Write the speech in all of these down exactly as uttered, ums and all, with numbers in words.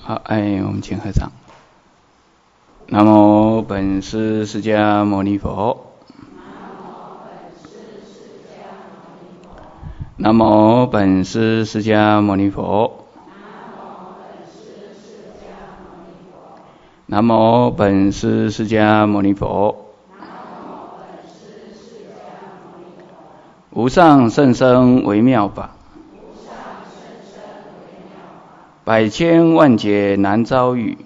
好，哎，我们请合掌。南无本师释迦牟尼佛。南无本师释迦牟尼佛。南无本师释迦牟尼佛。无上甚深微妙法，百千万劫难遭遇。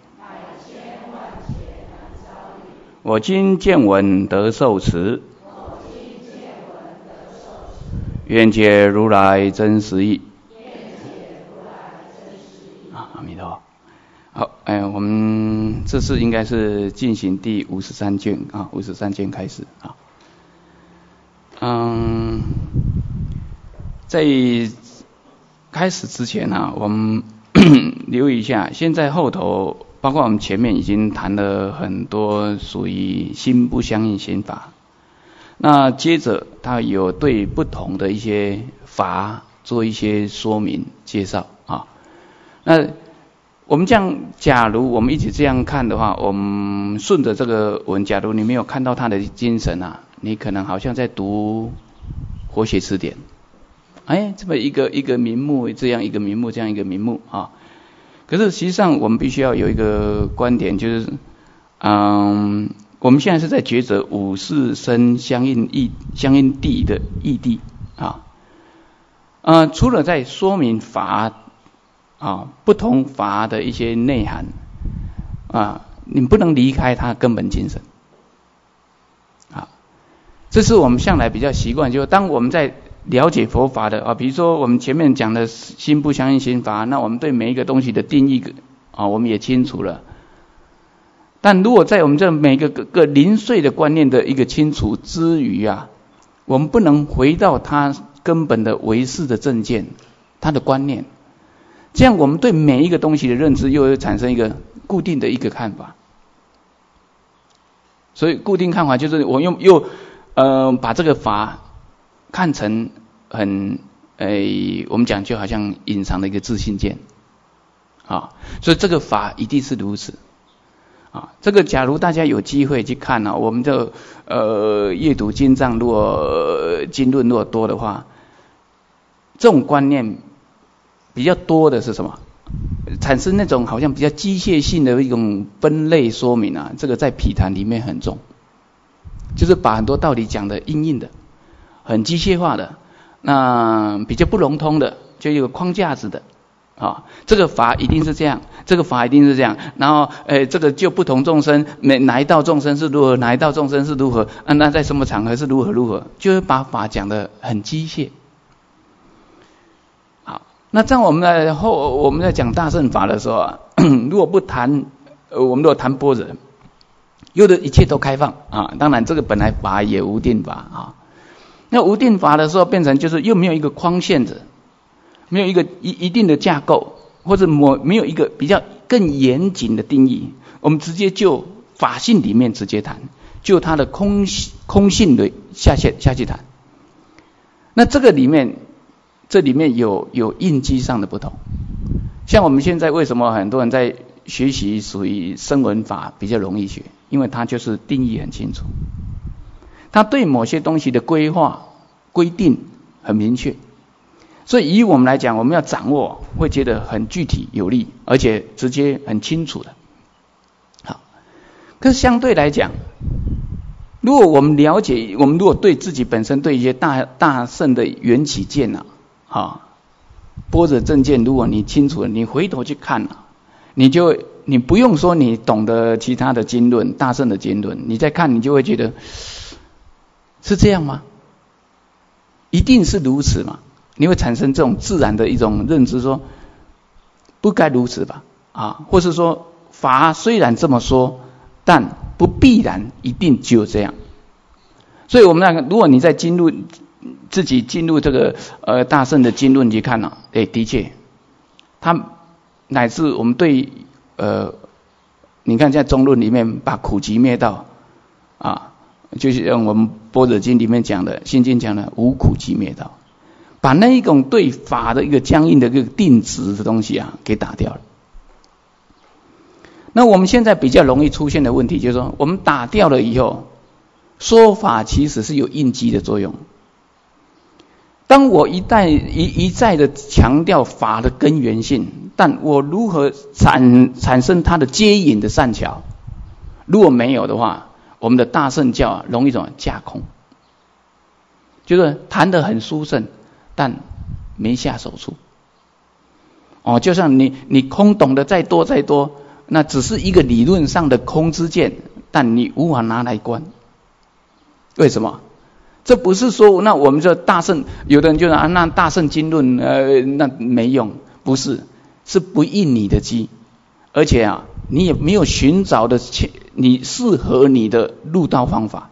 我今见闻得受持，愿解如来真实义。阿弥陀佛。好，哎，我们这次应该是进行第五十三卷啊，五十三卷开始啊。嗯，在开始之前啊，我们留意一下，现在后头包括我们前面已经谈了很多属于心不相应心法，那接着他有对不同的一些法做一些说明介绍啊。那我们这样，假如我们一直这样看的话，我们顺着这个文，假如你没有看到他的精神啊，你可能好像在读活学词典，哎，这么一个一个名目，这样一个名目，这样一个名目啊。可是实际上我们必须要有一个观点，就是嗯，我们现在是在抉择五世生相应义相应地的义谛啊。呃，除了在说明法啊不同法的一些内涵啊，你不能离开它根本精神。这是我们向来比较习惯，就是当我们在了解佛法的啊，比如说我们前面讲的心不相应心法，那我们对每一个东西的定义啊，我们也清楚了。但如果在我们这每个个个零碎的观念的一个清楚之余啊，我们不能回到它根本的唯识的正见，它的观念，这样我们对每一个东西的认知又会产生一个固定的一个看法。所以固定看法就是我又又呃，把这个法看成很，诶、呃，我们讲就好像隐藏的一个自信见，啊，所以这个法一定是如此，啊，这个假如大家有机会去看啊，我们就呃阅读经藏，如果经论如果多的话，这种观念比较多的是什么？产生那种好像比较机械性的一种分类说明啊，这个在毗昙里面很重。就是把很多道理讲的硬硬的，很机械化的，那比较不融通的，就有框架子的啊。这个法一定是这样，这个法一定是这样，然后诶，这个就不同众生，哪哪一道众生是如何，哪一道众生是如何，啊，那在什么场合是如何如何，就会把法讲得很机械。好，那这样我们在后我们在讲大乘法的时候啊，如果不谈，呃，我们如果谈般若。有的一切都开放啊，当然这个本来法也无定法啊。那无定法的时候，变成就是又没有一个框限着，没有一个一一定的架构，或者没没有一个比较更严谨的定义。我们直接就法性里面直接谈，就它的空空性的下下下去谈。那这个里面，这里面有有印记上的不同。像我们现在为什么很多人在学习属于声闻法比较容易学？因为它就是定义很清楚，它对某些东西的规划规定很明确，所以以我们来讲，我们要掌握会觉得很具体有力，而且直接很清楚的。好，可是相对来讲，如果我们了解，我们如果对自己本身对一些大大圣的缘起见啊，啊，般若正见，如果你清楚了，你回头去看啊，你就你不用说你懂得其他的经论，大圣的经论，你再看你就会觉得是这样吗？一定是如此吗？你会产生这种自然的一种认知，说不该如此吧？啊，或是说法虽然这么说，但不必然一定就这样。所以我们那个，如果你在经论自己进入这个呃大圣的经论去看呢、啊，哎，的确，他乃至我们对呃，你看在中论里面把苦集灭道啊，就是像我们般若经里面讲的，心经讲的无苦集灭道，把那一种对法的一个僵硬的一个定值的东西啊给打掉了。 那我们现在比较容易出现的问题就是说，我们打掉了以后，说法其实是有应激的作用。当我一再一一再的强调法的根源性，但我如何产产生它的接引的善巧？如果没有的话，我们的大乘教啊，容易一种架空，就是谈得很殊胜，但没下手处。哦，就像你你空懂得再多再多，那只是一个理论上的空之见，但你无法拿来观。为什么？这不是说那我们就大乘，有的人就说啊，那大乘经论呃那没用，不是，是不应你的机，而且啊，你也没有寻找的你适合你的入道方法，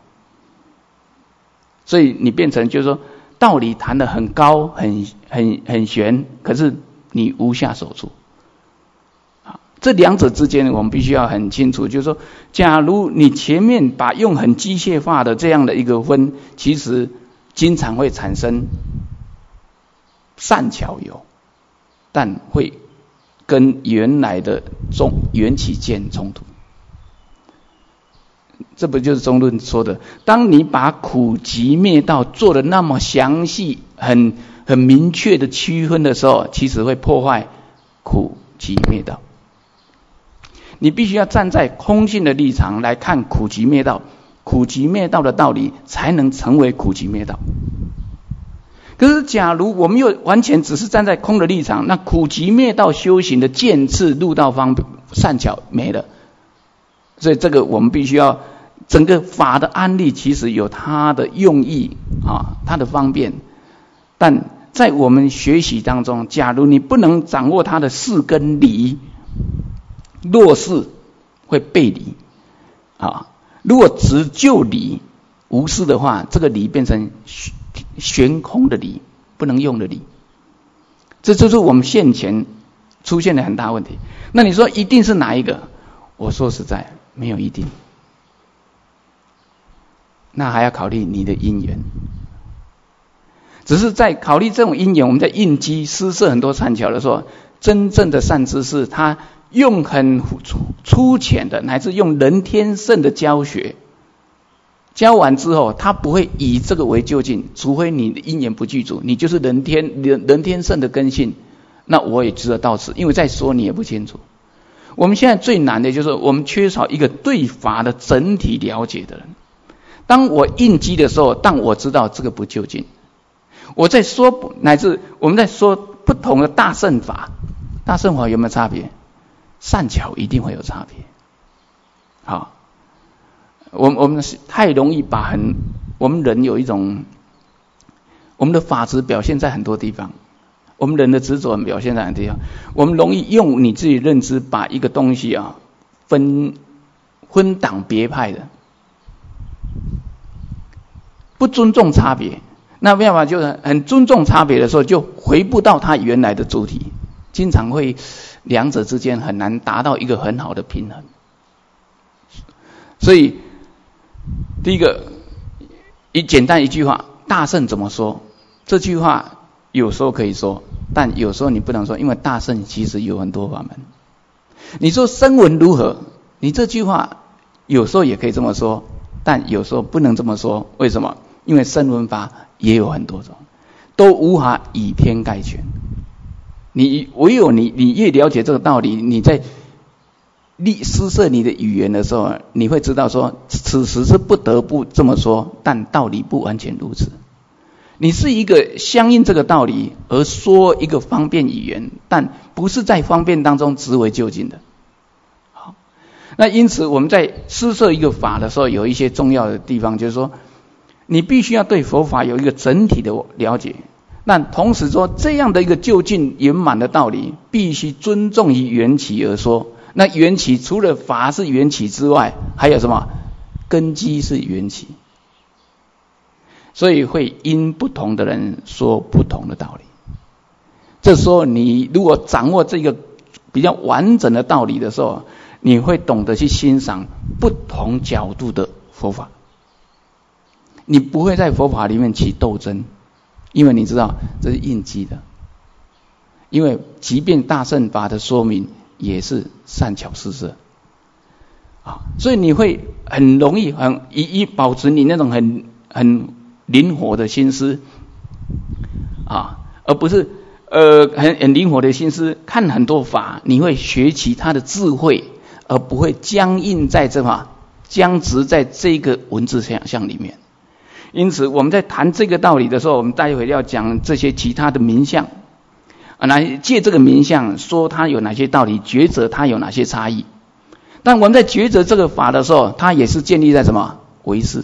所以你变成就是说道理谈得很高很很很玄，可是你无下手处。这两者之间我们必须要很清楚，就是说假如你前面把用很机械化的这样的一个分，其实经常会产生善巧有，但会跟原来的中缘起见冲突。这不就是中论说的，当你把苦集灭道做得那么详细很很明确的区分的时候，其实会破坏苦集灭道。你必须要站在空性的立场来看苦集灭道，苦集灭道的道理才能成为苦集灭道。可是假如我们又完全只是站在空的立场，那苦集灭道修行的渐次入道方善巧没了。所以这个我们必须要，整个法的安立其实有它的用意啊，它的方便，但在我们学习当中，假如你不能掌握它的事跟理，弱势会背离啊！如果只就理无视的话，这个理变成悬空的理，不能用的理。这就是我们现前出现的很大问题。那你说一定是哪一个？我说实在没有一定，那还要考虑你的因缘。只是在考虑这种因缘，我们在应机施设很多善巧的时候，真正的善知识他用很粗浅的，乃至用人天圣的教学，教完之后，他不会以这个为究竟，除非你的因缘不具足，你就是人天人人天圣的根性，那我也知道到此，因为再说你也不清楚。我们现在最难的就是我们缺少一个对法的整体了解的人。当我应机的时候，但我知道这个不究竟。我在说乃至我们在说不同的大乘法，大乘法有没有差别？善巧一定会有差别。好，我们我们太容易把很，我们人有一种，我们的法执表现在很多地方，我们人的执着表现在很多地方，我们容易用你自己认知把一个东西啊分分党别派的，不尊重差别。那没办法，就是很尊重差别的时候，就回不到它原来的主体，经常会两者之间很难达到一个很好的平衡。所以第一个，一简单一句话，大乘怎么说？这句话有时候可以说，但有时候你不能说，因为大乘其实有很多法门。你说声闻如何？你这句话有时候也可以这么说，但有时候不能这么说。为什么？因为声闻法也有很多种，都无法以偏概全。你唯有你你越了解这个道理，你在立施设你的语言的时候，你会知道说，此时是不得不这么说，但道理不完全如此。你是一个相应这个道理而说一个方便语言，但不是在方便当中直为究竟的。好，那因此我们在施设一个法的时候，有一些重要的地方，就是说，你必须要对佛法有一个整体的了解。但同时说，这样的一个究竟圆满的道理，必须尊重于缘起而说。那缘起除了法是缘起之外，还有什么？根基是缘起。所以会因不同的人说不同的道理。这时候你如果掌握这个比较完整的道理的时候，你会懂得去欣赏不同角度的佛法。你不会在佛法里面起斗争，因为你知道这是应机的。因为即便大乘法的说明也是善巧施设， 啊，所以你会很容易很一一保持你那种很很灵活的心思啊，而不是呃很很灵活的心思看很多法，你会学习他的智慧，而不会僵硬在这法僵直在这个文字想象里面。因此我们在谈这个道理的时候，我们待会要讲这些其他的名相啊，来借这个名相说它有哪些道理，抉择它有哪些差异。但我们在抉择这个法的时候，它也是建立在什么唯识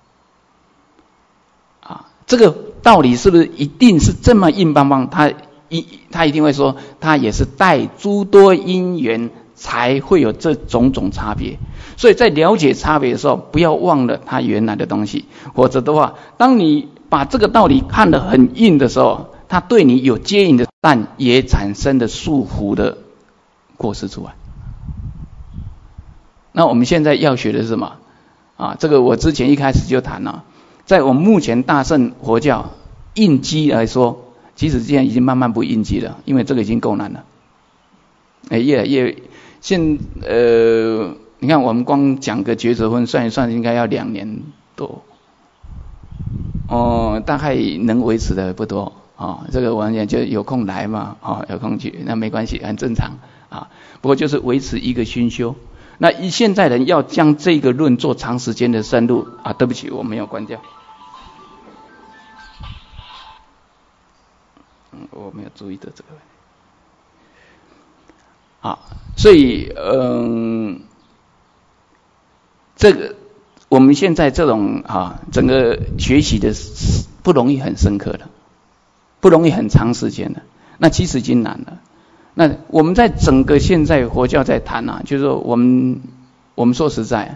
啊？这个道理是不是一定是这么硬邦邦？他一他一定会说，它也是带诸多因缘才会有这种种差别。所以在了解差别的时候，不要忘了它原来的东西，否则的话，当你把这个道理看得很硬的时候，它对你有接引的，但也产生了束缚的过失出来。那我们现在要学的是什么啊？这个我之前一开始就谈了，在我们目前大乘佛教应机来说，其实现在已经慢慢不应机了，因为这个已经够难了。哎，越来越现呃。你看，我们光讲个抉择分，算一算，应该要两年多，哦，大概能维持的不多啊、哦。这个我们就有空来嘛，啊、哦，有空去，那没关系，很正常啊。不过就是维持一个熏修。那以现在人要将这个论做长时间的深入啊，对不起，我没有关掉，嗯，我没有注意到这个。啊，所以嗯。这个我们现在这种啊，整个学习的不容易很深刻的，不容易很长时间的，那其实已经难了。那我们在整个现在佛教在谈啊，就是说我们我们说实在，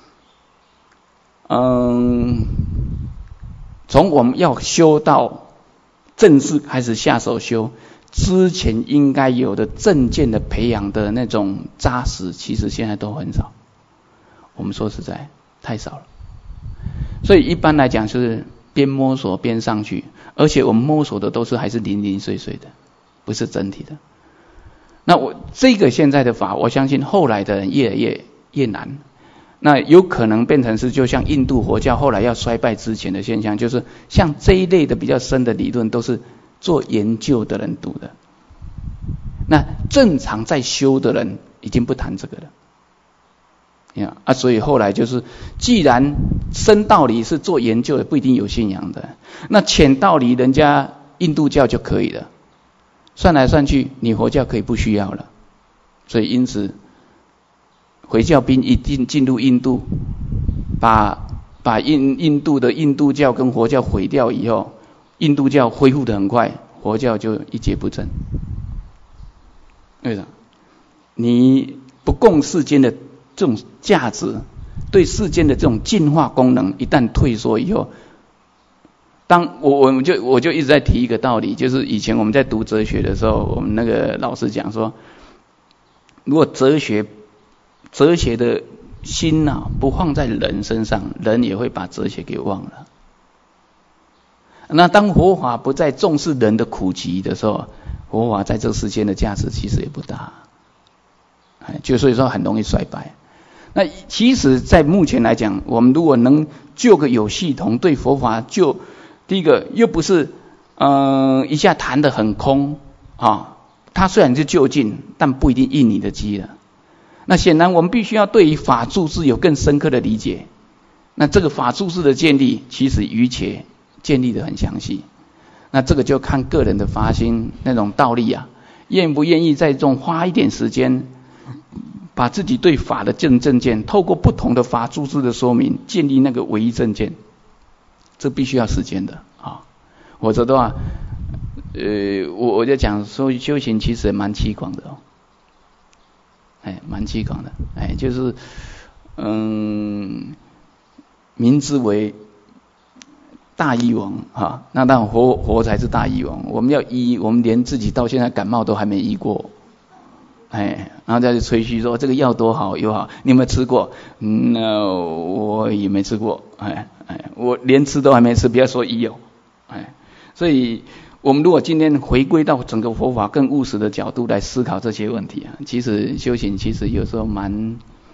嗯，从我们要修到正式开始下手修之前，应该有的正见的培养的那种扎实，其实现在都很少。我们说实在太少了，所以一般来讲是边摸索边上去，而且我们摸索的都是还是零零碎碎的，不是整体的。那我这个现在的法，我相信后来的人越来越越难，那有可能变成是就像印度佛教后来要衰败之前的现象，就是像这一类的比较深的理论都是做研究的人读的，那正常在修的人已经不谈这个了。啊，所以后来就是，既然深道理是做研究的，不一定有信仰的，那浅道理人家印度教就可以了。算来算去，你佛教可以不需要了。所以因此，回教兵一定进入印度，把把印印度的印度教跟佛教毁掉以后，印度教恢复得很快，佛教就一蹶不振。为什么？你不共世间的这种价值，对世间的这种进化功能一旦退缩以后，当我我们就我就一直在提一个道理，就是以前我们在读哲学的时候，我们那个老师讲说，如果哲学哲学的心啊不放在人身上，人也会把哲学给忘了。那当佛法不再重视人的苦集的时候，佛法在这世间的价值其实也不大，就所以说很容易衰败。那其实在目前来讲，我们如果能就个有系统对佛法，就第一个又不是嗯、呃、一下谈得很空啊，它虽然是就近，但不一定应你的机了。那显然我们必须要对于法住智有更深刻的理解。那这个法住智的建立，其实于且建立得很详细。那这个就看个人的发心那种道力啊，愿不愿意在这种花一点时间，把自己对法的正正见，透过不同的法住智的说明，建立那个唯一正见，这必须要时间的啊。否则的话，呃，我我就讲说修行其实蛮凄狂的哦，哎，蛮凄狂的，哎，就是嗯，明之为大医王哈，那当然佛佛才是大医王。我们要医，我们连自己到现在感冒都还没医过。哎，然后再去吹嘘说这个药多好又好，你有没有吃过？嗯，那我也没吃过，哎哎，我连吃都还没吃，不要说医哦，哎，所以我们如果今天回归到整个佛法更务实的角度来思考这些问题啊，其实修行其实有时候蛮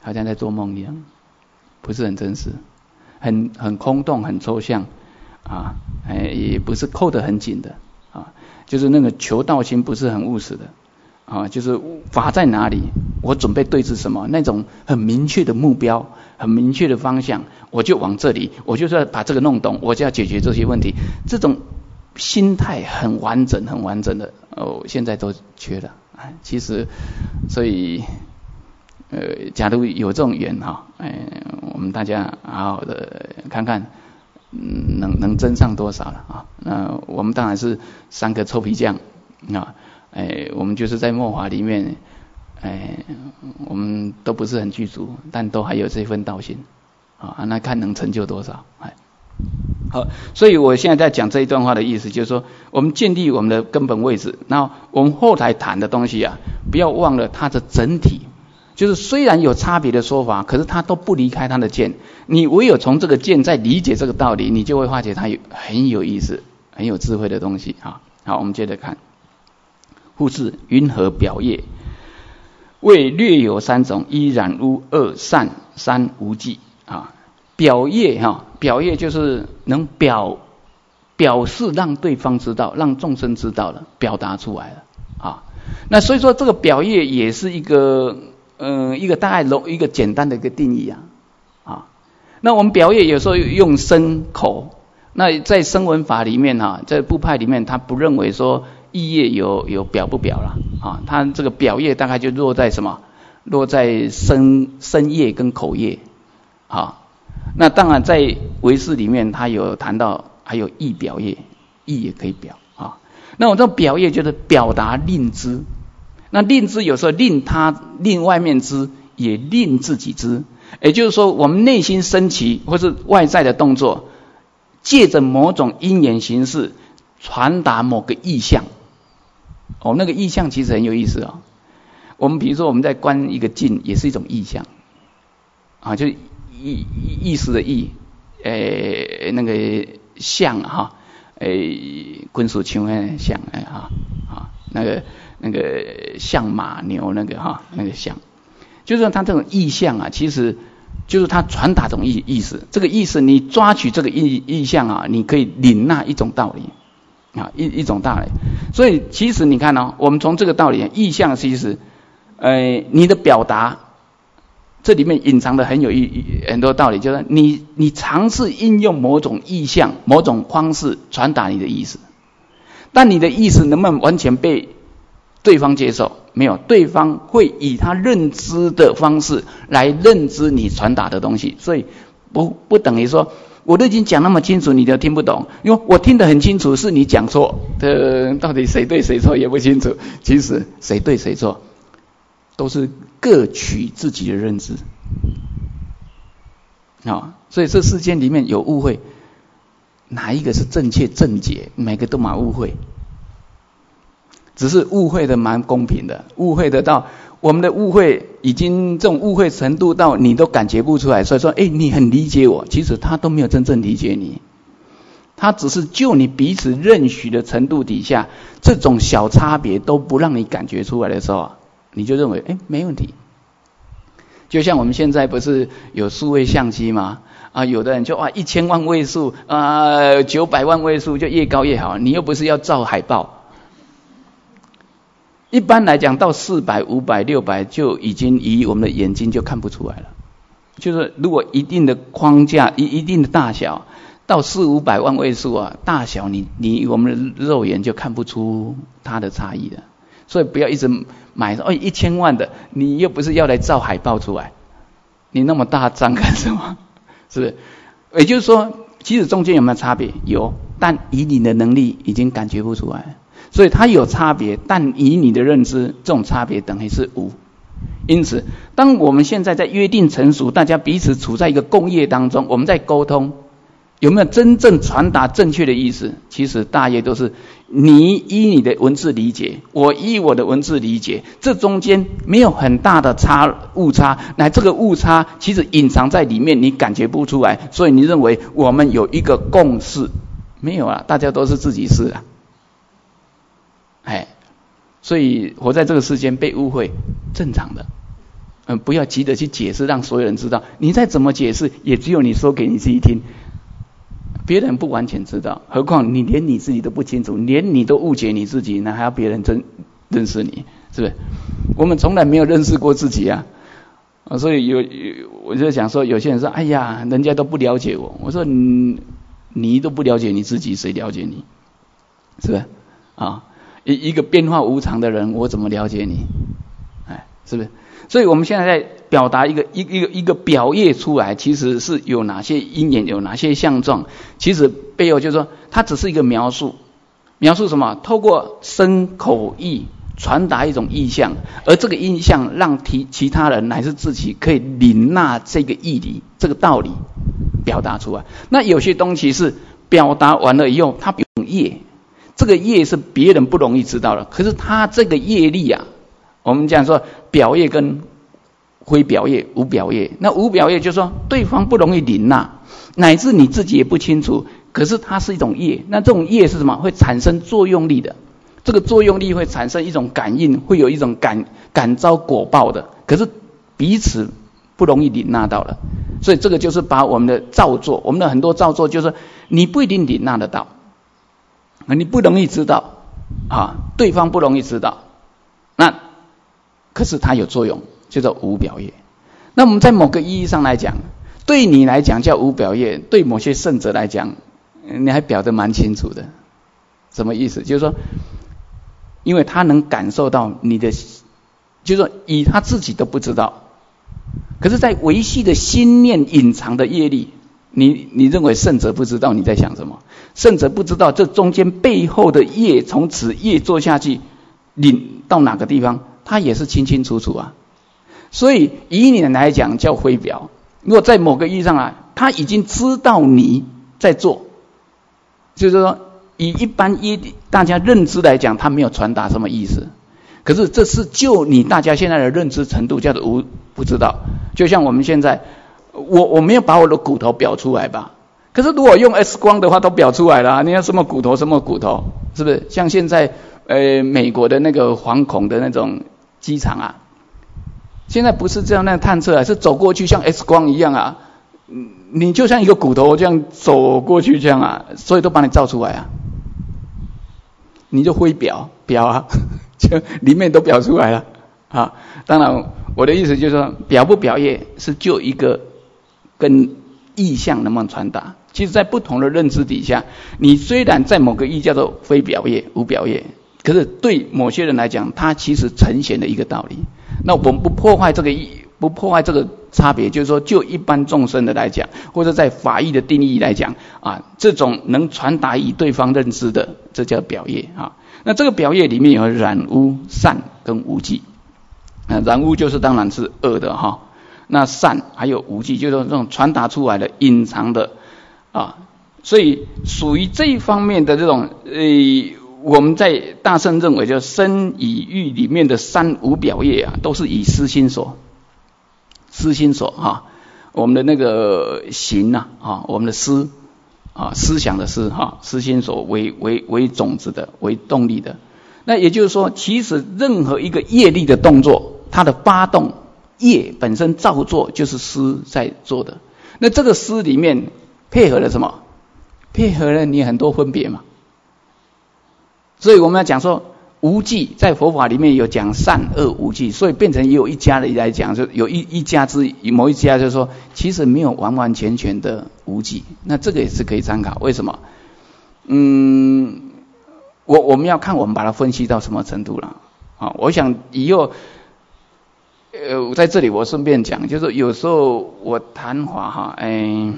好像在做梦一样，不是很真实，很很空洞，很抽象啊，哎，也不是扣得很紧的啊，就是那个求道心不是很务实的啊，就是法在哪里，我准备对峙什么，那种很明确的目标，很明确的方向，我就往这里，我就是要把这个弄懂，我就要解决这些问题，这种心态很完整，很完整的哦，现在都缺了。哎，其实，所以，呃，假如有这种缘哈，哎，我们大家好好的看看，嗯，能能增上多少了啊？那我们当然是三个臭皮匠啊，哎，我们就是在末法里面，哎，我们都不是很具足，但都还有这份道心啊，那看能成就多少，哎。好，所以我现在在讲这一段话的意思，就是说，我们建立我们的根本位置，然后我们后台谈的东西啊，不要忘了它的整体，就是虽然有差别的说法，可是它都不离开它的见。你唯有从这个见再理解这个道理，你就会发觉它有很有意思、很有智慧的东西啊。好，我们接着看，复是云何表业，为略有三种：一染污，二散，三无记啊。表业哈，表业就是能表表示让对方知道，让众生知道了，表达出来了啊。那所以说这个表业也是一个呃一个大概一个简单的一个定义啊啊。那我们表业有时候用身口，那在声闻法里面哈，在部派里面他不认为说意业有有表不表了啊，他这个表业大概就落在什么？落在身身业跟口业啊。那当然在唯识里面他有谈到还有意表业，意也可以表啊。那我这表业就是表达令知，那令知有时候令他令外面知，也令自己知，也就是说我们内心升起或是外在的动作，借着某种因缘形式传达某个意象。哦，那个意象其实很有意思哦。我们比如说我们在观一个境，也是一种意象啊，就是意意识的意，诶，那个象哈，诶，滚属球的象，哎哈啊，那个那个象马牛那个哈，那个象，就是说它这种意象啊，其实就是它传达这种意意思。这个意思你抓取这个意意象啊，你可以领纳一种道理啊，一一种道理。所以其实你看哦，我们从这个道理，意象其实，呃，你的表达。这里面隐藏的很有意很多道理，就是你你尝试应用某种意象、某种方式传达你的意思，但你的意思能不能完全被对方接受？没有，对方会以他认知的方式来认知你传达的东西，所以不不等于说我都已经讲那么清楚，你都听不懂，因为我听得很清楚，是你讲错的，到底谁对谁错也不清楚。其实谁对谁错，都是各取自己的认知啊，所以这世间里面有误会，哪一个是正确正解？每个都蛮误会，只是误会的蛮公平的，误会得到我们的误会已经这种误会程度到你都感觉不出来，所以说，哎，你很理解我，其实他都没有真正理解你，他只是就你彼此认许的程度底下，这种小差别都不让你感觉出来的时候，你就认为哎没问题。就像我们现在不是有数位相机吗？啊，有的人就哇一千万位数啊，九百万位数就越高越好，你又不是要照海报。一般来讲到四百、五百、六百就已经以我们的眼睛就看不出来了。就是如果一定的框架、一一定的大小，到四五百万位数啊，大小你你我们的肉眼就看不出它的差异的。所以不要一直买哦一千万的，你又不是要来照海报出来，你那么大张干什么？是不是？也就是说，其实中间有没有差别？有，但以你的能力已经感觉不出来，所以它有差别，但以你的认知，这种差别等于是无。因此，当我们现在在约定成熟，大家彼此处在一个共业当中，我们在沟通。有没有真正传达正确的意思？其实大业都是你依你的文字理解，我依我的文字理解，这中间没有很大的差误差，那这个误差其实隐藏在里面，你感觉不出来，所以你认为我们有一个共识，没有啊，大家都是自己事啊，哎，所以活在这个世间被误会正常的嗯，不要急着去解释，让所有人知道。你再怎么解释，也只有你说给你自己听，别人不完全知道。何况你连你自己都不清楚，连你都误解你自己，那还要别人真认识你，是不是？我们从来没有认识过自己啊！所以有，我就想说，有些人说：“哎呀，人家都不了解我。”我说：“你你都不了解你自己，谁了解你？是不是？啊，一一个变化无常的人，我怎么了解你？哎，是不是？”所以我们现在在表达一个一一个一个表业出来，其实是有哪些因缘，有哪些相状，其实背后就是说，它只是一个描述，描述什么？透过身口意传达一种意象，而这个意象让其其他人乃至自己可以领纳这个义理，这个道理表达出来。那有些东西是表达完了以后，它有业，这个业是别人不容易知道的，可是它这个业力啊。我们讲说表业跟非表业、无表业。那无表业就是说对方不容易领纳，乃至你自己也不清楚，可是它是一种业。那这种业是什么？会产生作用力的。这个作用力会产生一种感应，会有一种感感召果报的。可是彼此不容易领纳到了，所以这个就是把我们的造作，我们的很多造作就是你不一定领纳得到，你不容易知道啊，对方不容易知道。那可是它有作用，叫做无表业。那我们在某个意义上来讲，对你来讲叫无表业，对某些圣者来讲，你还表得蛮清楚的。什么意思？就是说，因为他能感受到你的，就是说以他自己都不知道，可是在维系的心念隐藏的业力，你你认为圣者不知道你在想什么？圣者不知道这中间背后的业，从此业做下去，领到哪个地方？他也是清清楚楚啊，所以以你来讲叫非表。如果在某个意义上啊，他已经知道你在做，就是说以一般一大家认知来讲，他没有传达什么意思。可是这是就你大家现在的认知程度叫做无不知道。就像我们现在，我我没有把我的骨头表出来吧？可是如果用 X 光的话，都表出来了啊。你要什么骨头什么骨头，是不是？像现在呃美国的那个惶恐的那种机场啊，现在不是这样那探测啊，是走过去像 X 光一样啊，你就像一个骨头这样走过去这样啊，所以都把你照出来啊，你就非表表啊，就里面都表出来了啊。当然我的意思就是说，表不表业是就一个跟意象能不能传达。其实在不同的认知底下，你虽然在某个意叫做非表业、无表业，可是对某些人来讲，它其实呈现的一个道理。那我们不破坏这个意，不破坏这个差别，就是说，就一般众生的来讲，或者在法义的定义来讲啊，这种能传达以对方认知的，这叫表业啊。那这个表业里面有染污、善跟无记。啊，染污就是当然是恶的哈。那善还有无记，就是这种传达出来的、隐藏的啊。所以属于这一方面的这种呃。我们在大乘认为，就身与欲里面的三无表业啊，都是以思心所、思心所哈，我们的那个行呐啊，我们的思啊，思想的思哈，思心所为为为种子的，为动力的。那也就是说，其实任何一个业力的动作，它的发动业本身造作就是思在做的。那这个思里面配合了什么？配合了你很多分别嘛。所以我们要讲说无记，在佛法里面有讲善恶无记，所以变成也有一家的来讲，就有一一家之某一家就是说，其实没有完完全全的无记。那这个也是可以参考。为什么？嗯，我我们要看我们把它分析到什么程度了啊？我想以后，呃，在这里我顺便讲，就是有时候我谈话哈，哎，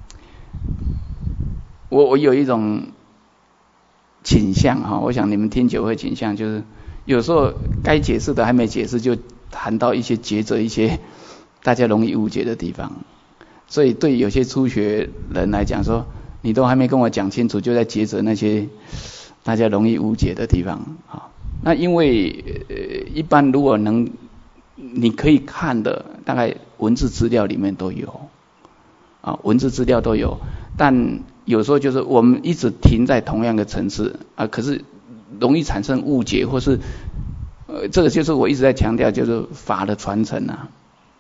我我有一种倾向哈，我想你们听久会倾向，就是有时候该解释的还没解释，就谈到一些抉择，一些大家容易误解的地方。所以对有些初学人来讲说，你都还没跟我讲清楚，就在抉择那些大家容易误解的地方啊。那因为呃，一般如果能你可以看的，大概文字资料里面都有啊，文字资料都有，但有时候就是我们一直停在同样的层次啊，可是容易产生误解，或是呃，这个就是我一直在强调，就是法的传承啊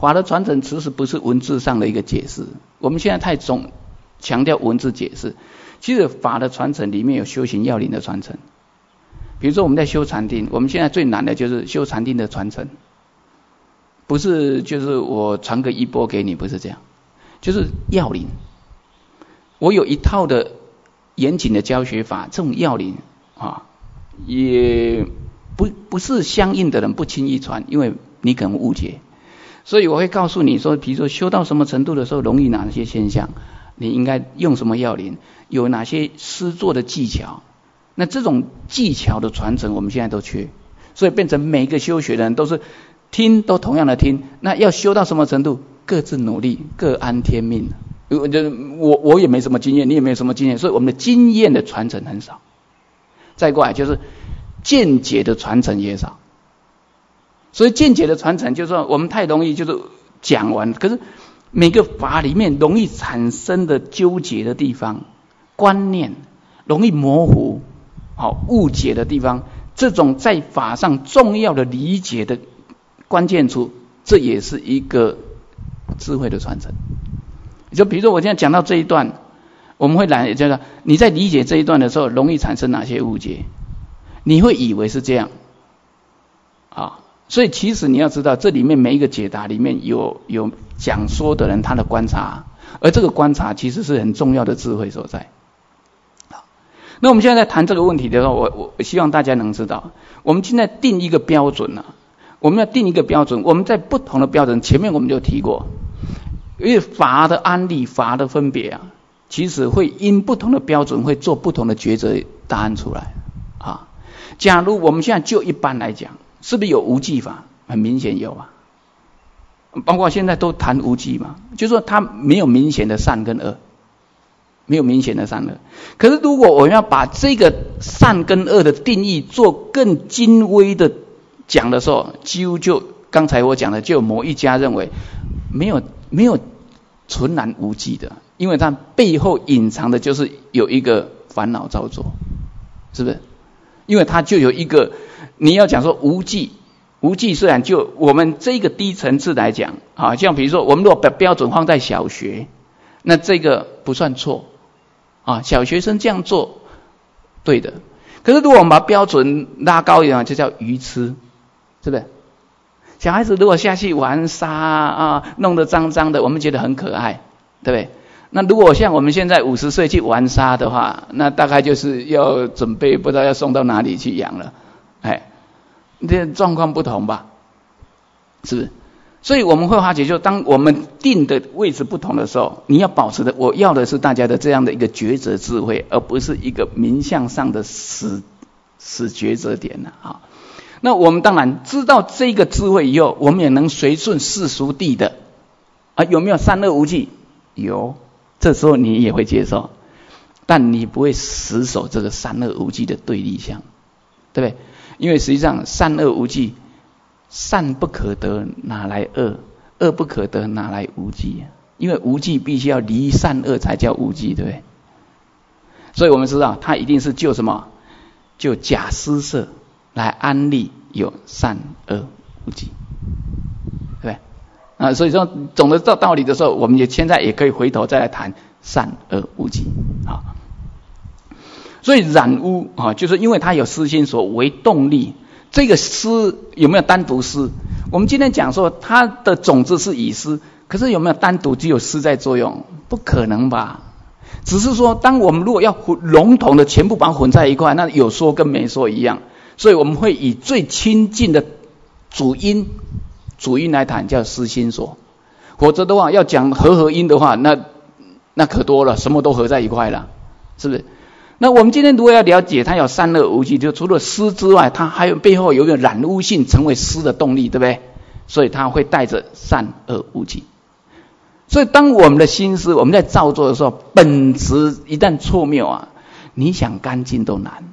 法的传承其实不是文字上的一个解释，我们现在太重强调文字解释。其实法的传承里面有修行要领的传承，比如说我们在修禅定，我们现在最难的就是修禅定的传承，不是就是我传个衣钵给你，不是这样，就是要领。我有一套的严谨的教学法，这种要领啊，也不不是相应的人不轻易传，因为你可能误解。所以我会告诉你说，比如说修到什么程度的时候，容易哪些现象，你应该用什么要领，有哪些施作的技巧。那这种技巧的传承，我们现在都缺，所以变成每个修学的人都是听都同样的听。那要修到什么程度，各自努力，各安天命。我我也没什么经验，你也没有什么经验，所以我们的经验的传承很少。再过来就是见解的传承也少。所以见解的传承就是说我们太容易就是讲完，可是每个法里面容易产生的纠结的地方，观念容易模糊，好误解的地方，这种在法上重要的理解的关键处，这也是一个智慧的传承。就比如说我现在讲到这一段，我们会来就是你在理解这一段的时候，容易产生哪些误解？你会以为是这样啊。所以其实你要知道，这里面每一个解答里面有有讲说的人他的观察，而这个观察其实是很重要的智慧所在。好，那我们现在在谈这个问题的时候，我我希望大家能知道，我们现在定一个标准啊，我们要定一个标准，我们在不同的标准，前面我们就提过，因为法的安立、法的分别啊，其实会因不同的标准会做不同的抉择答案出来啊。假如我们现在就一般来讲，是不是有无记法？很明显有啊，包括现在都谈无记嘛，就是说它没有明显的善跟恶，没有明显的善恶。可是如果我们要把这个善跟恶的定义做更精微的讲的时候，几乎就刚才我讲的，就有某一家认为没有没有纯然无记的，因为它背后隐藏的就是有一个烦恼造作，是不是？因为它就有一个，你要讲说无记，无记虽然就我们这个低层次来讲，啊，像比如说我们如果把标准放在小学，那这个不算错，啊，小学生这样做对的。可是如果我们把标准拉高一点，就叫愚痴，是不是？小孩子如果下去玩沙啊，弄得脏脏的，我们觉得很可爱，对不对？那如果像我们现在五十岁去玩沙的话，那大概就是要准备不知道要送到哪里去养了，哎，这状况不同吧？是不是？所以我们会发觉，就当我们定的位置不同的时候，你要保持的，我要的是大家的这样的一个抉择智慧，而不是一个名相上的死死抉择点了啊。那我们当然知道这个智慧以后，我们也能随顺世俗谛的啊，有没有善恶无记？有。这时候你也会接受，但你不会死守这个善恶无记的对立项，对不对？因为实际上善恶无记，善不可得哪来恶，恶不可得哪来无记？因为无记必须要离善恶才叫无记，对不对？所以我们知道它一定是就什么，就假施设来安立有善恶无记，对不对？啊，所以说懂得这道理的时候，我们也现在也可以回头再来谈善恶无记啊。所以染污啊，就是因为它有私心所为动力。这个思有没有单独思？我们今天讲说它的种子是以思，可是有没有单独只有思在作用？不可能吧？只是说，当我们如果要笼统的全部把它混在一块，那有说跟没说一样。所以我们会以最亲近的主因。主因来谈叫思心所，否则的话要讲合合因的话，那那可多了，什么都合在一块了，是不是？那我们今天如果要了解它有善恶无记，就除了思之外，它还有背后有一个染污性成为思的动力，对不对？所以它会带着善恶无记。所以当我们的心思我们在造作的时候，本质一旦错谬啊，你想干净都难。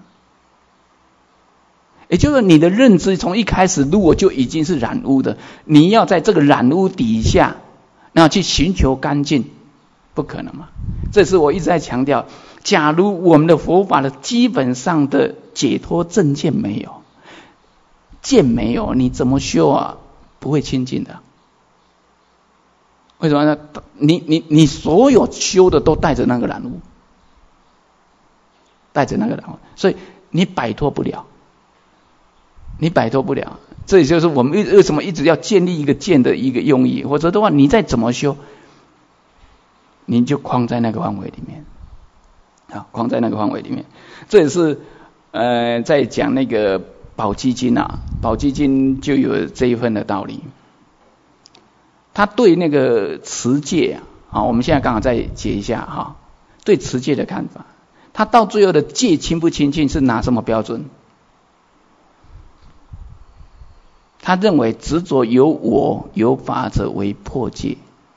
也就是你的认知从一开始如果就已经是染污的，你要在这个染污底下那去寻求干净，不可能嘛。这是我一直在强调，假如我们的佛法的基本上的解脱正见没有，见没有，你怎么修啊？不会清净的。 为什么呢？你你你所有修的都带着那个染污，带着那个染污，所以你摆脱不了，你摆脱不了。这也就是我们为什么一直要建立一个见的一个用意，否则的话，你再怎么修，你就框在那个范围里面，啊，框在那个范围里面。这也是呃在讲那个宝积经啊，宝积经就有这一份的道理。他对那个持戒啊，我们现在刚好再解一下哈，对持戒的看法。他到最后的戒清不清净是拿什么标准？他认为执着有我有法者为破戒。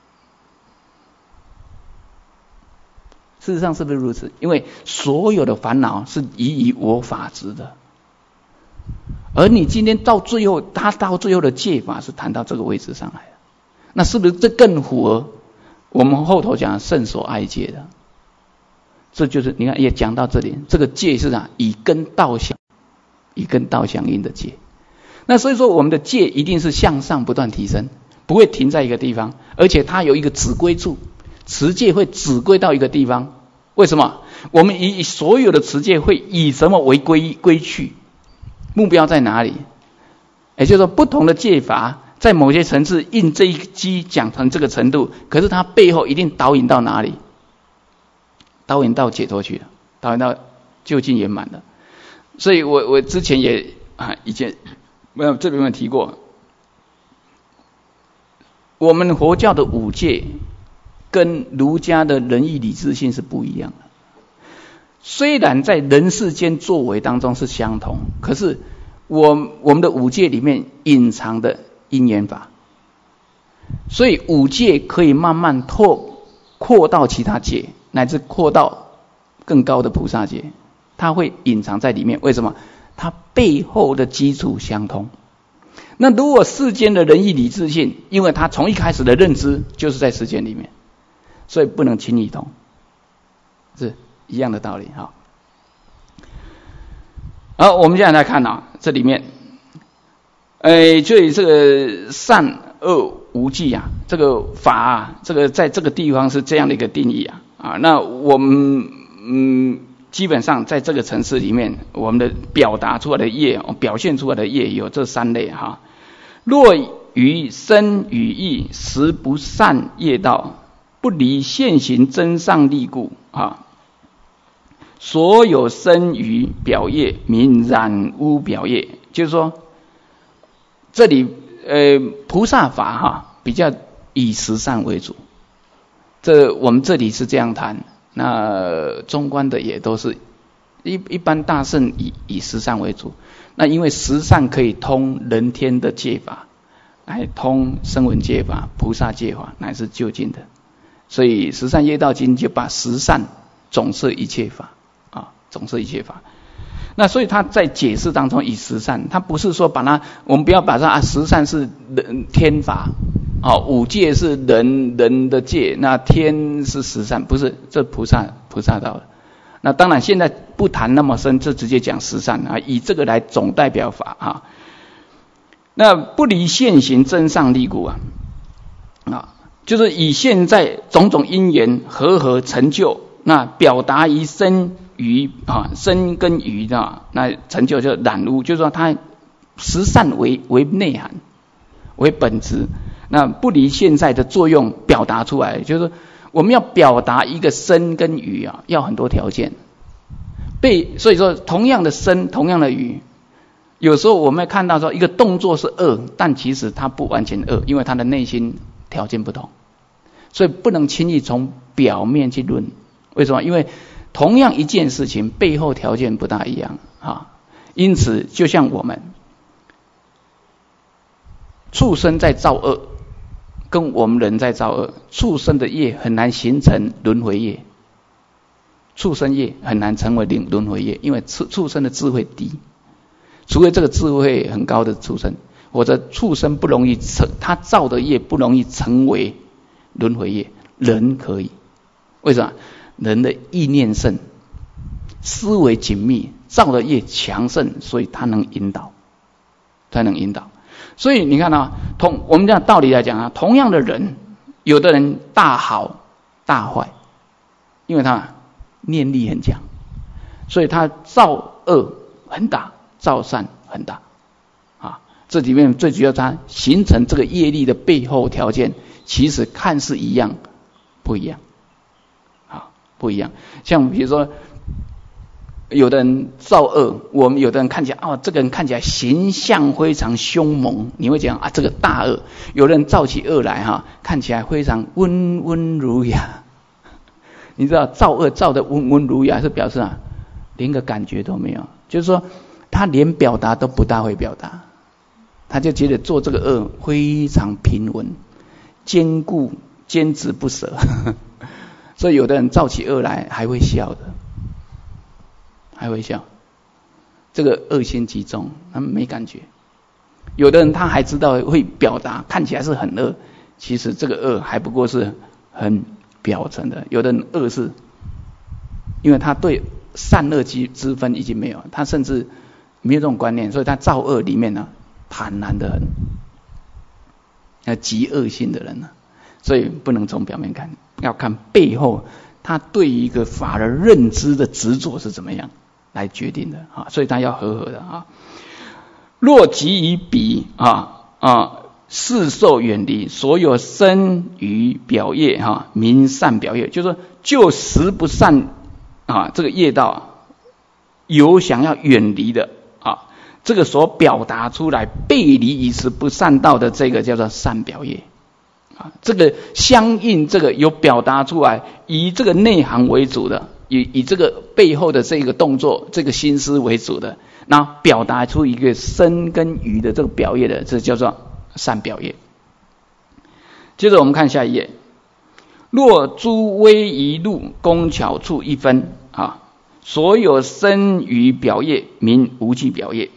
事实上是不是如此？因为所有的烦恼是依于我法执的，而你今天到最后，他到最后的戒法是谈到这个位置上来的，那是不是这更符合我们后头讲的圣所爱戒的？这就是你看也讲到这里，这个戒是啥？以根道相，以根道相应的戒。那所以说我们的戒一定是向上不断提升，不会停在一个地方，而且它有一个止归处，持戒会止归到一个地方。为什么？我们以所有的持戒会以什么为归归去？目标在哪里？也就是说不同的戒法在某些层次印这一机讲成这个程度，可是它背后一定导引到哪里？导引到解脱去了，导引到究竟圆满了。所以我我之前也啊以前没有这里面提过，我们佛教的五戒跟儒家的仁义礼智信是不一样的。虽然在人世间作为当中是相同，可是我我们的五戒里面隐藏的因缘法，所以五戒可以慢慢拓扩到其他戒，乃至扩到更高的菩萨戒，它会隐藏在里面。为什么？它背后的基础相通。那如果世间的仁义礼智信，因为它从一开始的认知就是在世间里面，所以不能轻易通，是一样的道理哈。好，我们现在来看啊，这里面，哎，所以这个善恶无记啊，这个法啊，这个在这个地方是这样的一个定义啊啊。那我们嗯。基本上在这个层次里面，我们的表达出来的业，表现出来的业有这三类哈。若于身语意实不善业道，不离现行真上力故啊。所有身语表业名染污表业，就是说，这里呃菩萨法哈比较以实善为主，这我们这里是这样谈。那中观的也都是一一般大圣以以实善为主，那因为实善可以通人天的戒法，来通声闻戒法、菩萨戒法，乃是究竟的，所以十善业道经就把实善总摄一切法啊，总摄一切法。那所以他在解释当中以实善，他不是说把它，我们不要把它啊，实善是人天法。哦，五戒是人人的戒，那天是实善，不是这菩萨菩萨道的。那当然现在不谈那么深，就直接讲实善啊，以这个来总代表法啊。那不离现行真上力故啊，啊，就是以现在种种因缘和合成就，那表达于身语啊，身跟语啊，那成就就染污，就是说它实善为为内涵，为本质。那不离现在的作用表达出来，就是说我们要表达一个身跟语啊，要很多条件。被所以说同样的身，同样的语，有时候我们看到说一个动作是恶，但其实它不完全恶，因为它的内心条件不同，所以不能轻易从表面去论。为什么？因为同样一件事情背后条件不大一样啊。因此，就像我们畜生在造恶，跟我们人在造恶，畜生的业很难形成轮回业，畜生业很难成为轮回业，因为畜畜生的智慧低，除非这个智慧很高的畜生，或者畜生不容易成，他造的业不容易成为轮回业，人可以。为什么？人的意念盛，思维紧密，造的业强盛，所以他能引导，他能引导。所以你看啊，同我们这样道理来讲啊，同样的人， 有的人大好大坏，因为他念力很强，所以他造恶很大，造善很大啊。这里面最主要，它形成这个业力的背后条件，其实看似一样，不一样啊，不一样。像比如说，有的人造恶，我们有的人看起来哦，这个人看起来形象非常凶猛，你会讲啊，这个大恶。有的人造起恶来哈，看起来非常温温儒雅。你知道造恶造的温温儒雅是表示啊，连个感觉都没有，就是说他连表达都不大会表达，他就觉得做这个恶非常平稳，坚固坚持不舍。所以有的人造起恶来还会笑的。还会笑，这个恶心极重，他们没感觉。有的人他还知道会表达，看起来是很恶，其实这个恶还不过是很表层的。有的人恶是，因为他对善恶之之分已经没有，他甚至没有这种观念，所以他造恶里面呢，坦然的很，那极恶性的人呢，所以不能从表面看，要看背后他对一个法的认知的执着是怎么样来决定的啊，所以他要和合的啊。若即以彼啊啊世受远离，所有生于表业哈，名善表业，就是说就实不善啊，这个业道有想要远离的啊，这个所表达出来背离以此不善道的这个叫做善表业啊，这个相应这个有表达出来，以这个内涵为主的。以以这个背后的这个动作、这个心思为主的，那表达出一个身跟语的这个表业的，这叫做善表业。接着我们看下一页，若诸威仪路工巧处一分啊，所有身语表业名无记表业。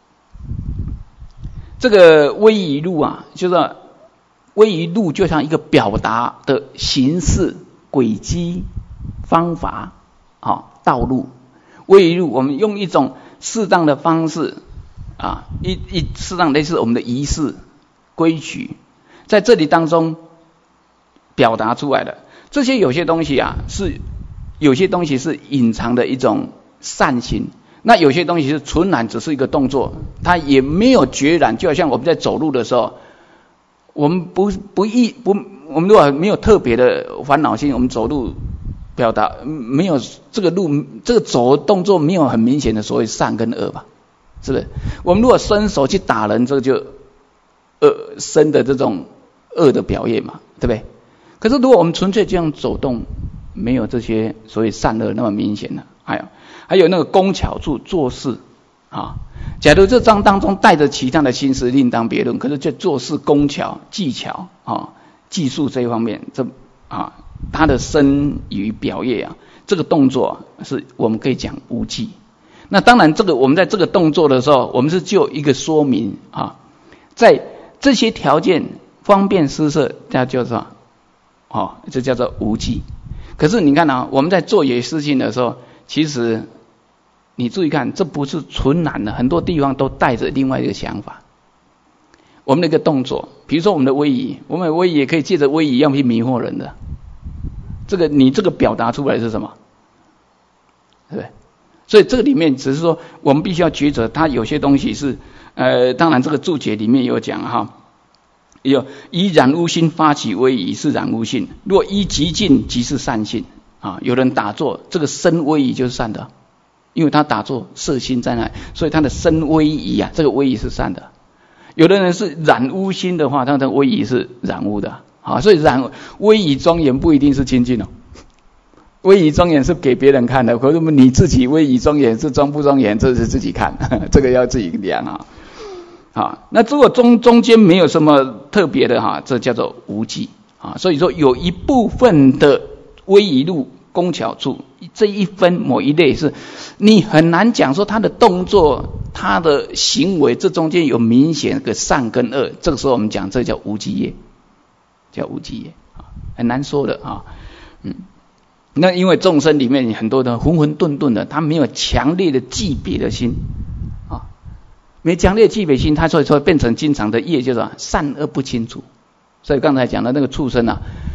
这个威仪路啊，就是威仪路就像一个表达的形式、轨迹、方法。好，道路威仪路，我们用一种适当的方式啊，一一适当类似我们的仪式规矩，在这里当中表达出来的这些有些东西啊，是有些东西是隐藏的一种善心，那有些东西是纯然只是一个动作，它也没有决然，就好像我们在走路的时候，我们不不意不，我们如果没有特别的烦恼心，我们走路。表达没有这个路，这个走动作没有很明显的所谓善跟恶吧，是不是？我们如果伸手去打人，这个就恶生的这种恶的表业嘛，对不对？可是如果我们纯粹这样走动，没有这些所谓善恶那么明显的，还有还有那个工巧处做事啊，假如这章当中带着其他的心思另当别论，可是这做事工巧技巧啊技术这一方面，这啊。他的身语表业啊，这个动作是我们可以讲无记。那当然，这个我们在这个动作的时候，我们是就一个说明啊，在这些条件方便施设，这叫做哦，这叫做无记。可是你看啊，我们在做有事情的时候，其实你注意看，这不是纯然的，很多地方都带着另外一个想法。我们的一个动作，比如说我们的威仪，我们的威仪也可以借着威仪要去迷惑人的。这个你这个表达出来是什么？对不对？所以这个里面只是说，我们必须要抉择，它有些东西是，呃，当然这个注解里面有讲哈，有以染污心发起威仪是染污性，若依极静即是善性啊。有人打坐，这个身威仪就是善的，因为他打坐摄心在那，所以他的身威仪啊，这个威仪是善的。有的人是染污心的话，他的威仪是染污的。好，所以然威仪庄严不一定是清净哦，威仪庄严是给别人看的，可是你自己威仪庄严是庄不庄严，这是自己看，呵呵这个要自己量啊。好，那如果中中间没有什么特别的哈，这叫做无记啊。所以说有一部分的威仪路工巧处，这一分某一类是，你很难讲说他的动作、他的行为，这中间有明显的善跟恶，这个时候我们讲这叫无记业。叫无记业啊，很难说的啊，嗯，那因为众生里面很多的浑浑沌沌的，他没有强烈的记别的心啊，没强烈的记别心，他所以说变成经常的业，就是善恶不清楚。所以刚才讲的那个畜生啊，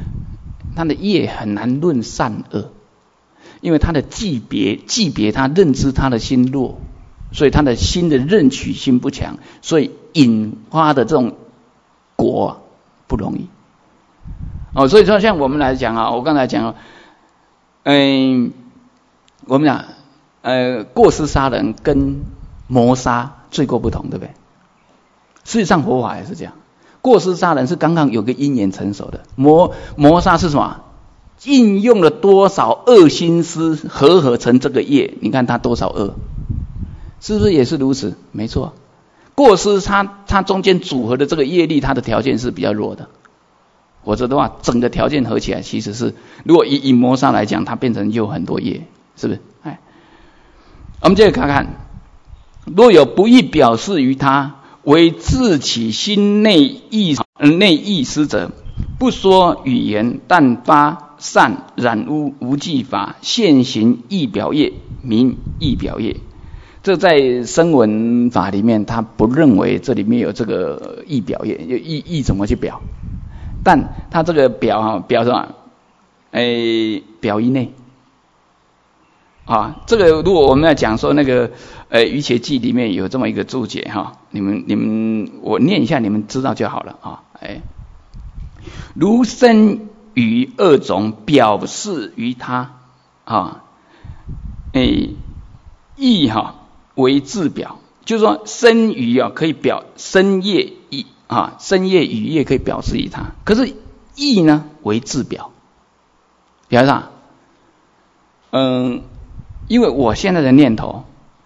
他的业很难论善恶，因为他的记别记别他认知他的心弱，所以他的心的认取心不强，所以引发的这种果不容易。哦，所以说像我们来讲啊，我刚才讲啊，嗯，我们讲呃过失杀人跟谋杀罪过不同，对不对？事实上佛法也是这样，过失杀人是刚刚有个因缘成熟的，谋谋杀是什么？应用了多少恶心思合合成这个业？你看他多少恶，是不是也是如此？没错，过失它它中间组合的这个业力，它的条件是比较弱的。否则的话，整个条件合起来，其实是如果以以谋杀来讲，它变成有很多业，是不是？哎，我们接着看看，若有不义表示于他，为自起心内意内意思者，不说语言，但发善染污无记法，现行意表业，名意表业。这在声闻法里面，他不认为这里面有这个意表业，有意意怎么去表？但他这个表啊，表什么？诶，表以内啊。这个如果我们要讲说那个呃《瑜伽记》里面有这么一个注解哈，你们你们我念一下，你们知道就好了啊。哎，如身语二种表示于他啊，诶，意哈为自表，就是说身语啊可以表身业意。啊，身业语业可以表示于他，可是意呢为自表，表示啥？嗯，因为我现在的念头，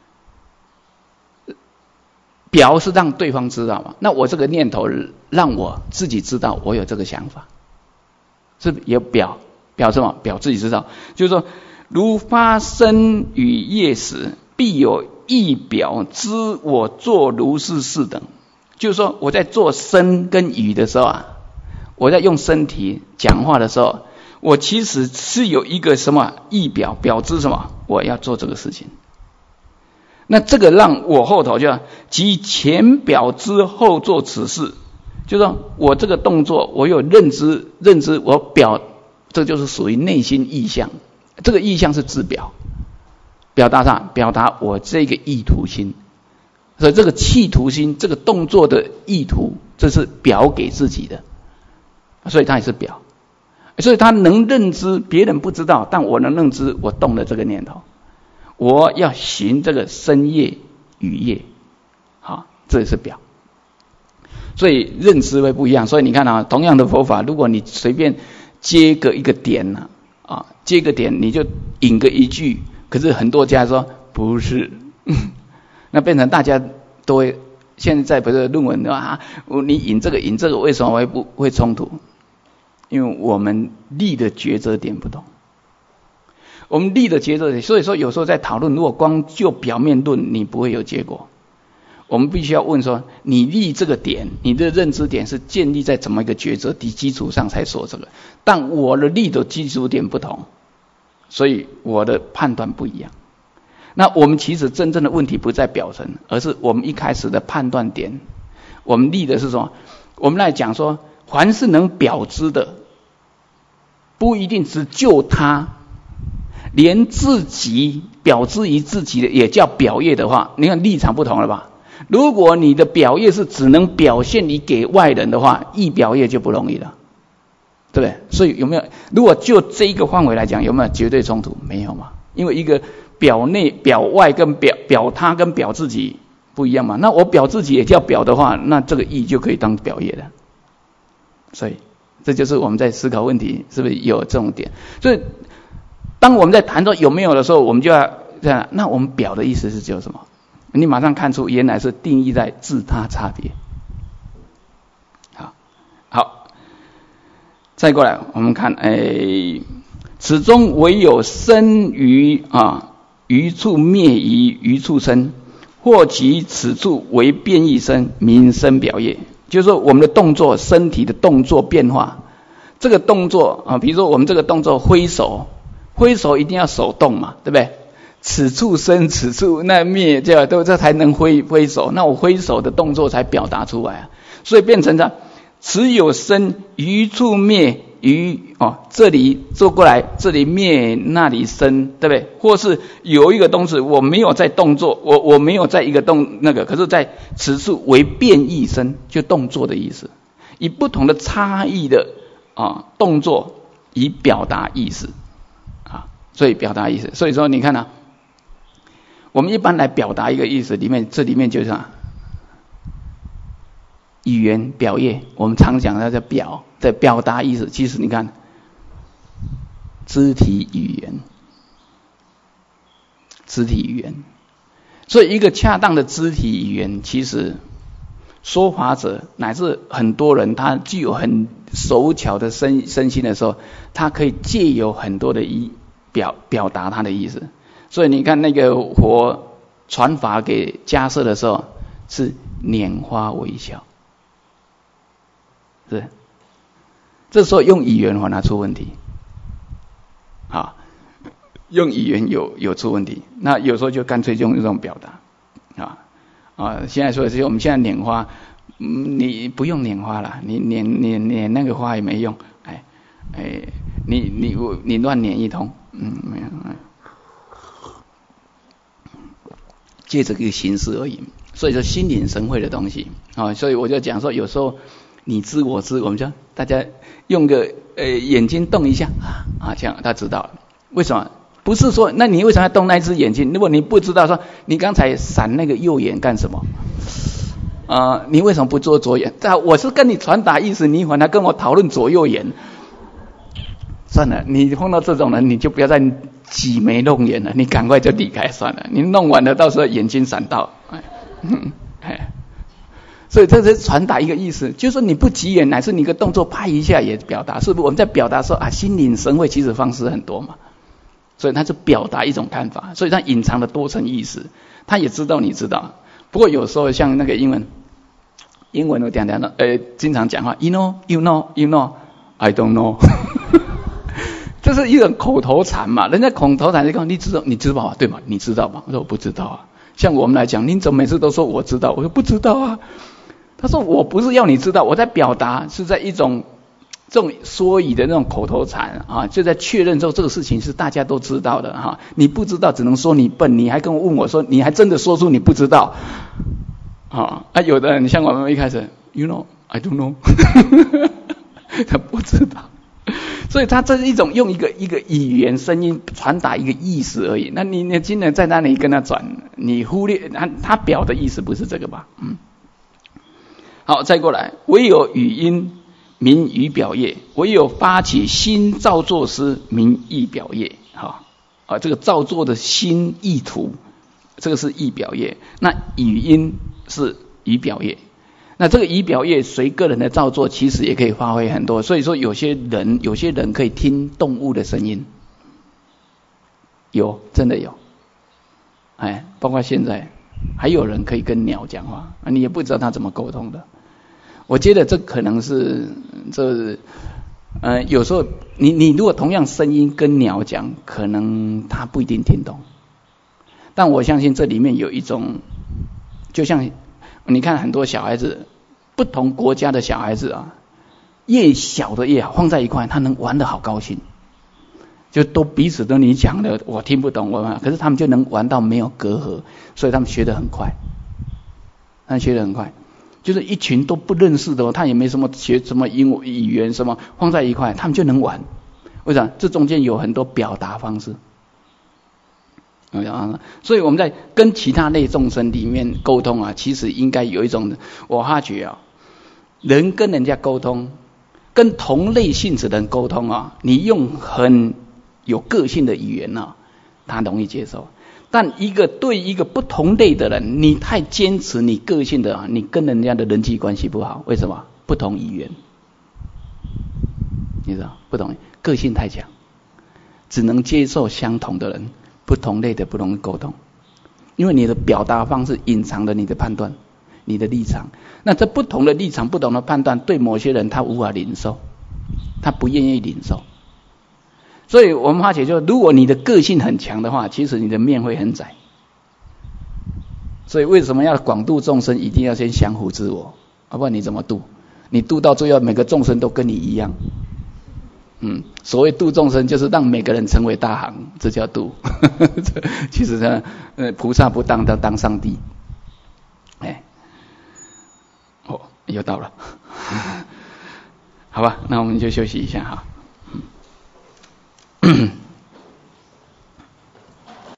表是让对方知道嘛，那我这个念头让我自己知道我有这个想法，是不是也表表什么？表自己知道，就是说，如发身语业时，必有意表知我作如是事等。就是说，我在做身跟语的时候啊，我在用身体讲话的时候，我其实是有一个什么意表，表知什么，我要做这个事情。那这个让我后头就要即前表知后做此事，就是说我这个动作，我有认知，认知我表，这就是属于内心意象。这个意象是自表，表达啥？表达我这个意图心。所以这个企图心，这个动作的意图，这是表给自己的，所以它也是表，所以他能认知，别人不知道，但我能认知，我动了这个念头，我要行这个身业语业，好，这也是表，所以认知会不一样。所以你看啊，同样的佛法，如果你随便接个一个点呢，啊，接个点你就引个一句，可是很多家说不是。那变成大家都会，现在不是论文的啊，你引这个引这个，为什么会不会冲突？因为我们立的抉择点不同，我们立的抉择点，所以说有时候在讨论，如果光就表面论，你不会有结果。我们必须要问说，你立这个点，你的认知点是建立在怎么一个抉择的基础上才说这个？但我的立的基础点不同，所以我的判断不一样。那我们其实真正的问题不在表层，而是我们一开始的判断点。我们立的是什么？我们来讲说，凡是能表知的，不一定只就他，连自己表知于自己的也叫表业的话，你看立场不同了吧？如果你的表业是只能表现你给外人的话，意表业就不容易了，对不对？所以有没有？如果就这一个范围来讲，有没有绝对冲突？没有嘛？因为一个表内表外跟表表他跟表自己不一样嘛，那我表自己也叫表的话，那这个意就可以当表业了。所以这就是我们在思考问题是不是有这种点。所以当我们在谈到有没有的时候，我们就要这样，那我们表的意思是叫什么？你马上看出原来是定义在自他差别。好，好，再过来我们看，哎，此中唯有生于啊于处灭于于处生，或其此处为变异生，名生表业。就是说我们的动作，身体的动作变化，这个动作啊，比如说我们这个动作挥手，挥手一定要手动嘛，对不对？此处生，此处那灭，这样都这才能挥挥手，那我挥手的动作才表达出来啊。所以变成了只有生于处灭于哦这里做过来，这里灭那里生，对不对？或是有一个东西我没有在动作，我我没有在一个动那个，可是在此处为变异生，就动作的意思，以不同的差异的啊动作以表达意思啊，所以表达意思。所以说你看啊，我们一般来表达一个意思，里面这里面就是啥？语言表业，我们常讲的叫表的表达意思。其实你看，肢体语言，肢体语言，所以一个恰当的肢体语言，其实说法者乃至很多人，他具有很手巧的身身心的时候，他可以借由很多的意表表达他的意思。所以你看那个佛传法给迦叶的时候，是拈花微笑。是，这时候用语言反而出问题，啊，用语言有有出问题。那有时候就干脆用这种表达，啊啊，现在说的是我们现在拈花，嗯，你不用拈花了，你拈拈拈那个花也没用，哎哎，你你我你乱拈一通，嗯，没有，借这个形式而已。所以说心领神会的东西，啊，所以我就讲说有时候。你知我知，我们就大家用个呃眼睛动一下啊，这样他知道了。为什么？不是说那你为什么要动那只眼睛？如果你不知道说你刚才闪那个右眼干什么？啊、呃，你为什么不做左眼？我是跟你传达意思，你反而跟我讨论左右眼。算了，你碰到这种人，你就不要再挤眉弄眼了，你赶快就离开算了。你弄完了，到时候眼睛闪到，哎，哎。所以这是传达一个意思，就是说你不急眼，乃是你一个动作拍一下也表达，是不是？我们在表达说啊，心领神会，其实方式很多嘛。所以它是表达一种看法，所以它隐藏的多层意思，他也知道你知道。不过有时候像那个英文，英文我讲讲的，呃，经常讲话 ，you know, you know, you know, I don't know 。这是一种口头禅嘛，人家口头禅就讲你知道，你知道吗？对吗？你知道吗？我说我不知道啊。像我们来讲，你怎么每次都说我知道？我说不知道啊。他说我不是要你知道，我在表达是在一种这种说语的那种口头禅啊，就在确认说这个事情是大家都知道的哈、啊。你不知道只能说你笨，你还跟我问我说，你还真的说出你不知道啊？啊，有的人像我们一开始 ，you know, I don't know， 他不知道，所以他这是一种用一个一个语言声音传达一个意思而已。那你你今天在那里跟他转，你忽略他他表的意思不是这个吧？嗯。好，再过来，唯有语音名语表业，唯有发起心造作师名意表业。好，啊，这个造作的心意图，这个是意表业。那语音是语表业。那这个语表业随个人的造作，其实也可以发挥很多。所以说，有些人有些人可以听动物的声音，有，真的有。哎，包括现在还有人可以跟鸟讲话，你也不知道他怎么沟通的。我觉得这可能是这呃有时候你你如果同样声音跟鸟讲，可能他不一定听懂。但我相信这里面有一种，就像你看很多小孩子，不同国家的小孩子啊，越小的越好，放在一块，他能玩得好高兴，就都彼此都你讲的我听不懂，我可是他们就能玩到没有隔阂，所以他们学得很快，他们学得很快。就是一群都不认识的，他也没什么学什么英语语言什么，放在一块，他们就能玩。为啥？这中间有很多表达方式。所以我们在跟其他类众生里面沟通啊，其实应该有一种，我发觉啊，人跟人家沟通，跟同类性质的人沟通啊，你用很有个性的语言啊，他容易接受。但一个对一个不同类的人，你太坚持你个性的，你跟人家的人际关系不好。为什么？不同语言，你知道，不同个性太强，只能接受相同的人，不同类的不容易沟通，因为你的表达方式隐藏了你的判断，你的立场。那这不同的立场、不同的判断，对某些人他无法领受，他不愿意领受。所以我们发觉，就如果你的个性很强的话，其实你的面会很窄。所以为什么要广度众生，一定要先降伏自我，要不然你怎么度？你度到最后，每个众生都跟你一样， 嗯，所谓度众生，就是让每个人成为大行，这叫度。其实呢，呃，菩萨不当当当上帝。哎，哦，又到了，好吧，那我们就休息一下哈。